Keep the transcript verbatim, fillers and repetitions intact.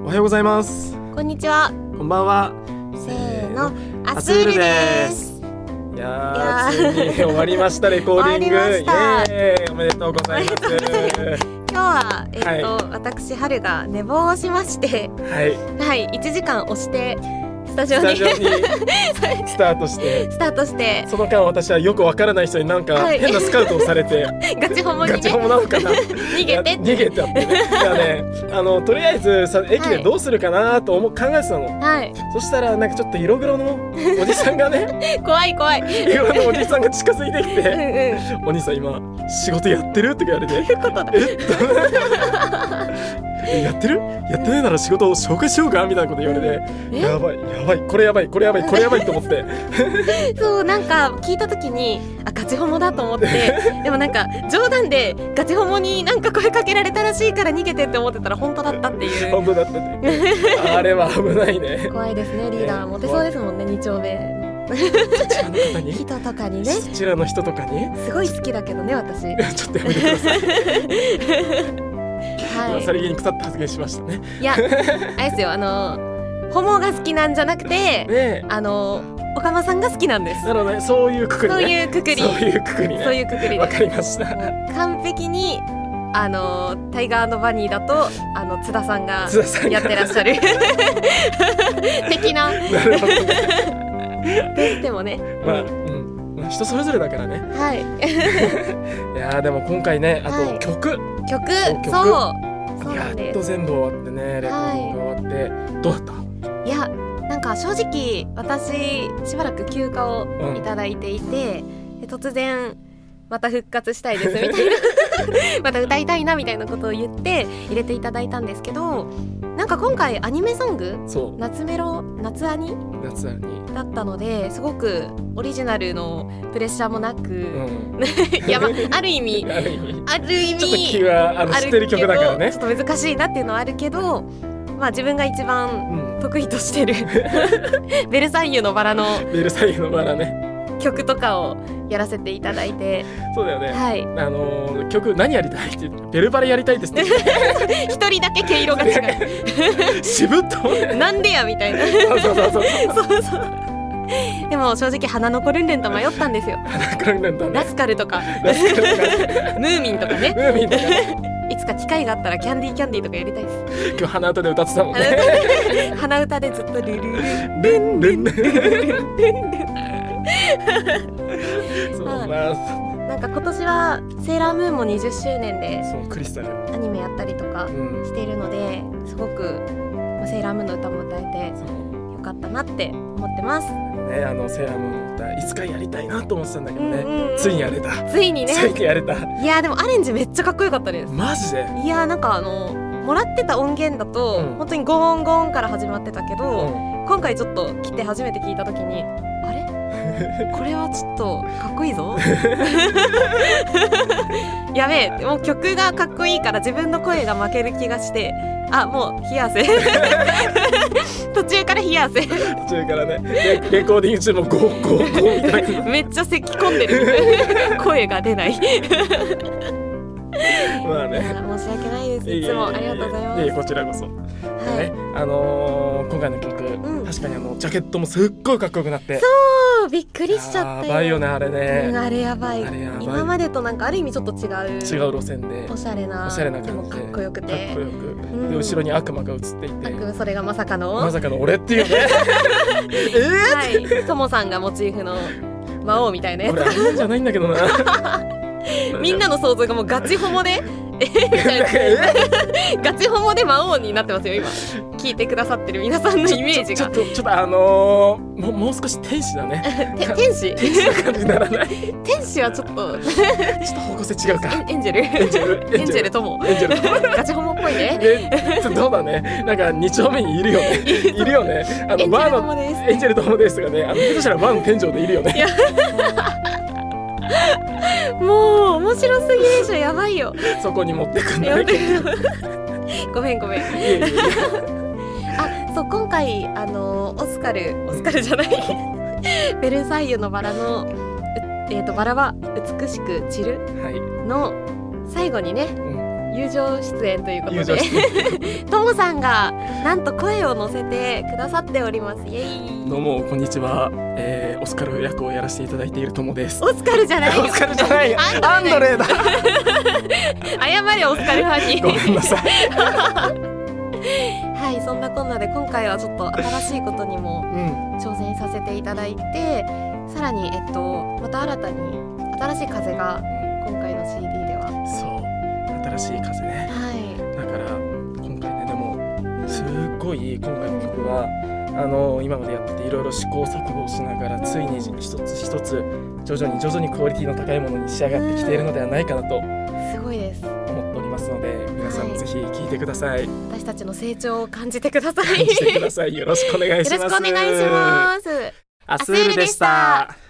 おはようございます。 こんにちは。 こんばんは。 せーの、 アスールです。いやー、ついに終わりましたレコーディング。 終わりました。 イエーイ、おめでとうございます。 今日は、えーとはい、 私春が寝坊をしまして、 はい、 はい、いちじかん押してスタジオにスタジオにスタートしてスタートしてその間私はよくわからない人になんかはい変なスカウトをされて、 ガチホモにねガチホモなのかな逃げて逃げてあってね。いやね、あのとりあえずさ駅でどうするかなと思う、考えてたの。 はいそしたらなんかちょっと色黒のおじさんがね怖い怖い色黒のおじさんが近づいてきうんてうんお兄さん今仕事やってるって言われてということだえっえやってるやってないなら仕事を紹介しようかみたいなこと言われて、 えやばいやばいこれやばいこれやばいこれやばいと思ってそうなんか聞いた時にあガチホモだと思ってでもなんか冗談でガチホモになんか声かけられたらしいから逃げてって思ってたら本当だったっていう本当だったねあれは危ないね。 怖いですねリーダー、モテそうですもんねに丁目そちらの方に人とかにねそちらの人とかにすごい好きだけどね私ちょっとやめてくださいはいさりげに腐って発言しましたね。 いやあれですよあのホモが好きなんじゃなくて、 ねあのおかまさんが好きなんです。 なので、ね、そういうくくりね。 そういうくくりそういうくくりね。 そういうくくりわでかりました。 完璧にあのタイガー&バニーだとあの津田さんが津田さんがやってらっしゃる的ななるほどね。 ででもね、 まあ、 うんうん、人それぞれだからね。 はいいやーでも今回ね、あはいと曲、 曲曲そうそうなやっんですと全部終わってね、レコーディング終わって、どうだった？ いやなんか正直私しばらく休暇をいただいていて、で突然また復活したいですみたいなまた歌いたいなみたいなことを言って入れていただいたんですけど、なんか今回アニメソングそう夏メロ夏アニ夏に、 だったのですごくオリジナルのプレッシャーもなく、 うん、 いや、まある意味ある意味ある意味ちょっと気はあのあ知ってる曲だからね。 ちょっと難しいなっていうのはあるけど、まあ自分が一番うん、 得意としてるベルサイユのバラのベルサイユのバラね。 曲とかをやらせていただいて、 そうだよね。 はいあのー、曲何やりたいって言ってベルバラやりたいですって一人だけ毛色が違渋っと思ってうなんでやみたいなそうそうそうそうそうそうでも正直花の子ルンルンと迷ったんですよ。 花かんだんだね。 ラスカルとかラスカルとかムーミンとかねムーミンとかいつか機会があったらキャンディーキャンディーとかやりたいです今日鼻歌で歌ってたもんね。 鼻歌でずっとルルルルルンルンルンそうはいまあなんか今年はセーラームーンもにじゅっしゅうねんでそうクリスタル、 アニメやったりとかうん、 しているので、すごくまあセーラームーンの歌も歌えてそうよかったなって思ってます。 ね、あのセーラームーンの歌いつかやりたいなと思ってたんだけどね、 うんうんうんついにやれた、 ついにね。 ついにやれた。 いやでもアレンジめっちゃかっこよかったです。 マジで、 いやなんかあのもらってた音源だと、 うん本当にゴーンゴーンから始まってたけど、 うん今回ちょっと来て初めて聞いた時にあれこれはちょっとかっこいいぞやべえもう曲がかっこいいから自分の声が負ける気がして、あもう冷や汗途中から冷や汗途中からねレ、レコーディング中もゴーゴーゴーみたいなめっちゃ咳き込んでる声が出ないまあね、 申し訳ないです。いつもありがとうございます。 いえいえこちらこそ、 はね、あのー、今回の曲、 ん確かにあのジャケットもすっごいかっこよくなってそうびっくりしちゃったよ。 やばいよねあれね、 うん、あれやばい。 あれやばい今までとなんかある意味ちょっと違う違う路線でおしゃれなおしゃれなでも感じでかっこよくてかっこよく、 んで後ろに悪魔が映っていて、 悪それがまさかのまさかの俺っていうねえはいともさんがモチーフの魔王みたいなー、 やつ俺あんなんじゃないんだけどなみんなの想像がもうガチホモでえみたいなガチホモで魔王になってますよ今聞いてくださってる皆さんのイメージがちょっとちょっとあのー、もうもう少し天使だねて天使天使な感じにならない天使はちょっとちょっと方向性違うかエンジェルエンジェルエンジェルともエンジェルともガチホモっぽいねえどうだねなんかに丁目にいるよねいるよねあエンジェルバーともですのエンジェルともですとかねあの下手したらバーの天井でいるよねいやもう面白すぎでしょやばいよそこに持ってくんだねやめてごめんごめんいえいえいえあそう今回あのオスカルオスカルじゃないベルサイユのバラのうえーとバラは美しく散るはい、 の最後にねうん、 友情出演ということ友情で出演ともさんがなんと声を乗せてくださっております。イエイ。 どうもこんにちは、えー、オスカル役をやらせていただいているともです。 オスカルじゃないよオスカルじゃないよアンドレだ謝れオスカルファンにごめんなさいはい、そんなこんなで今回はちょっと新しいことにもうん挑戦させていただいて、さらに、えっと、また新たに新しい風が今回の シーディー では、 そう新しい風ね。 はだから今回ねでもすっごい今回の曲はあの今までやってていろいろ試行錯誤しながらついに一つ一つ徐々に徐々にクオリティの高いものに仕上がってきているのではないかなとい、すごいです。 思っておりますので皆さんもぜひ聴いてください。 私たちの成長を感じてください。 感じてください。よろしくお願いします。 よろしくお願いします。 アスールでした。